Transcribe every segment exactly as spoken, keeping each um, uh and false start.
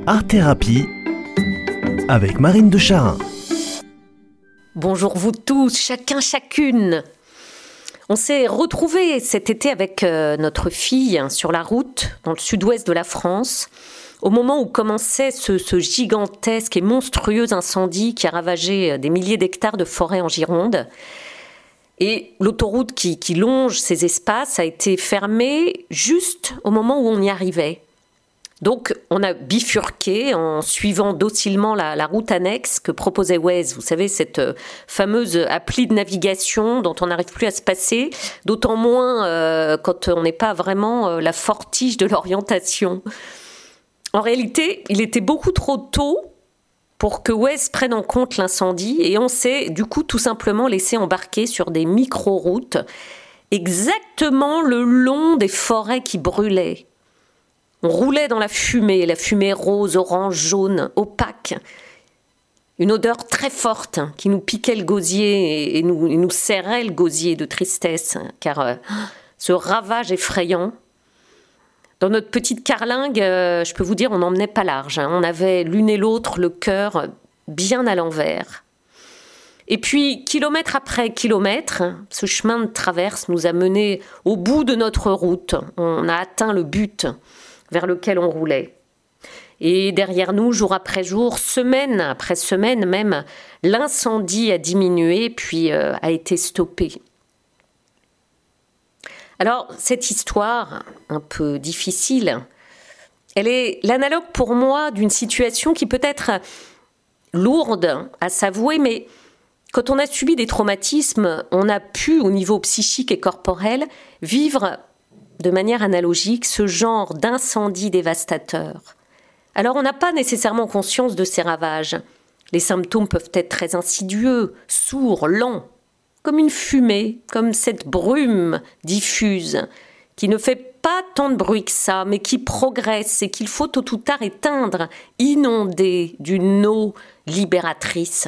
Art Thérapie avec Marine de Charin. Bonjour vous tous, chacun, chacune. On s'est retrouvés cet été avec euh, notre fille sur la route dans le sud-ouest de la France, au moment où commençait ce, ce gigantesque et monstrueux incendie qui a ravagé des milliers d'hectares de forêt en Gironde. Et l'autoroute qui, qui longe ces espaces a été fermée juste au moment où on y arrivait. Donc, on a bifurqué en suivant docilement la, la route annexe que proposait Waze. Vous savez, cette fameuse appli de navigation dont on n'arrive plus à se passer, d'autant moins euh, quand on n'est pas vraiment euh, la fortige de l'orientation. En réalité, il était beaucoup trop tôt pour que Waze prenne en compte l'incendie et on s'est du coup tout simplement laissé embarquer sur des micro-routes exactement le long des forêts qui brûlaient. On roulait dans la fumée, la fumée rose, orange, jaune, opaque. Une odeur très forte qui nous piquait le gosier et nous, et nous serrait le gosier de tristesse, car euh, ce ravage effrayant. Dans notre petite carlingue, euh, je peux vous dire, on n'emmenait pas large. Hein. On avait l'une et l'autre le cœur bien à l'envers. Et puis, kilomètre après kilomètre, ce chemin de traverse nous a menés au bout de notre route. On a atteint le but vers lequel on roulait. Et derrière nous, jour après jour, semaine après semaine même, l'incendie a diminué puis euh, a été stoppé. Alors, cette histoire, un peu difficile, elle est l'analogue pour moi d'une situation qui peut être lourde à s'avouer, mais quand on a subi des traumatismes, on a pu, au niveau psychique et corporel, vivre de manière analogique ce genre d'incendie dévastateur. Alors, on n'a pas nécessairement conscience de ces ravages. Les symptômes peuvent être très insidieux, sourds, lents, comme une fumée, comme cette brume diffuse, qui ne fait pas tant de bruit que ça, mais qui progresse et qu'il faut tôt ou tard éteindre, inonder d'une eau libératrice.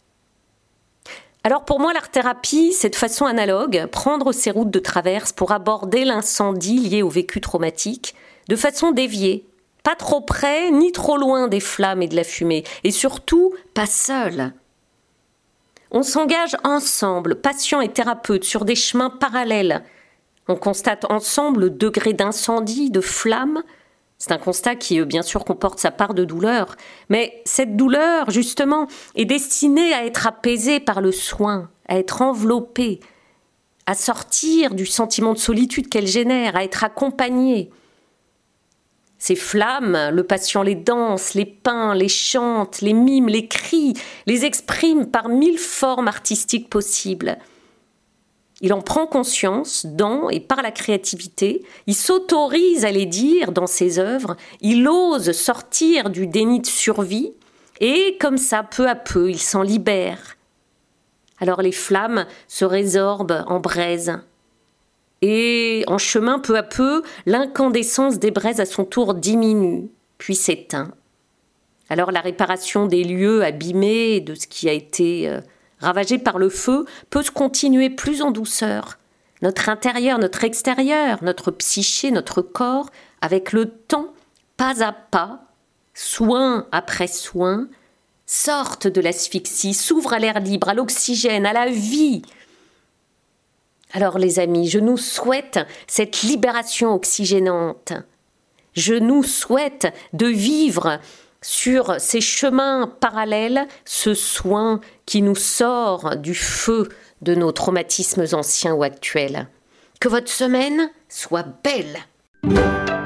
Alors pour moi, l'art-thérapie, c'est de façon analogue, prendre ces routes de traverse pour aborder l'incendie lié au vécu traumatique, de façon déviée, pas trop près ni trop loin des flammes et de la fumée, et surtout pas seul. On s'engage ensemble, patients et thérapeutes, sur des chemins parallèles. On constate ensemble le degré d'incendie, de flamme. C'est un constat qui, bien sûr, comporte sa part de douleur. Mais cette douleur, justement, est destinée à être apaisée par le soin, à être enveloppée, à sortir du sentiment de solitude qu'elle génère, à être accompagnée. Ces flammes, le patient les danse, les peint, les chante, les mime, les crie, les exprime par mille formes artistiques possibles. Il en prend conscience dans et par la créativité, il s'autorise à les dire dans ses œuvres, il ose sortir du déni de survie et comme ça, peu à peu, il s'en libère. Alors les flammes se résorbent en braises. Et en chemin, peu à peu, l'incandescence des braises à son tour diminue, puis s'éteint. Alors la réparation des lieux abîmés, de ce qui a été euh, ravagé par le feu, peut se continuer plus en douceur. Notre intérieur, notre extérieur, notre psyché, notre corps, avec le temps, pas à pas, soin après soin, sortent de l'asphyxie, s'ouvrent à l'air libre, à l'oxygène, à la vie. Alors les amis, je nous souhaite cette libération oxygénante. Je nous souhaite de vivre sur ces chemins parallèles ce soin qui nous sort du feu de nos traumatismes anciens ou actuels. Que votre semaine soit belle.